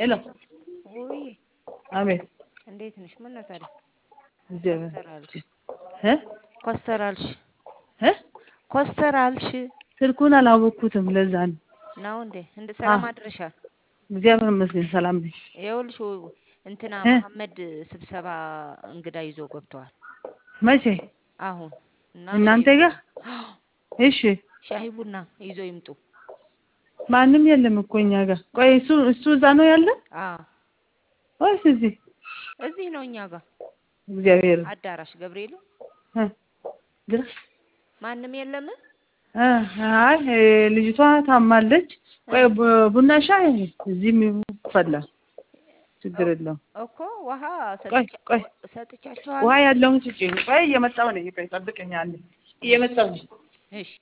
ሄሎ ወይ አቤት እንዴት ነሽ? ምን ነው ታዲያ እግዚአብሔር ኮስተራልሽ እ ኮስተራልሽ እ ኮስተራልሽ ስልኩን አላወኩትም ለዛ ነው እንደ ሰላም አድረሻል እግዚአብሔር ይመስገን ሰላም ነኝ ይኸውልሽ እንትና መሐመድ ስብሰባ እንግዳ ይዞ ገብቷል መቼ አሁን እና እናንተ ጋር እሺ ሻይ ቡና ይዞ ይምጡ ማንም የለም እኮ እኛ ጋር ቆይ እሱ እዛ ነው ያለ ወይስ እዚህ ነው እኛ ጋር እግዚአብሔር አዳራሽ ገብርኤል ድረስ ማንም የለም አይ ልጅቷ ታማለች ቆይ ቡና ሻይ እዚህም ይፈላል ችግር የለም እኮ ውሃ ሰጥቻቸዋለሁ ውሃ ያለውን ስጪኝ ቆይ እየመጣሁ ነኝ ቆይ ጠብቀኝ አንዴ እየመጣሁ ነኝ እሺ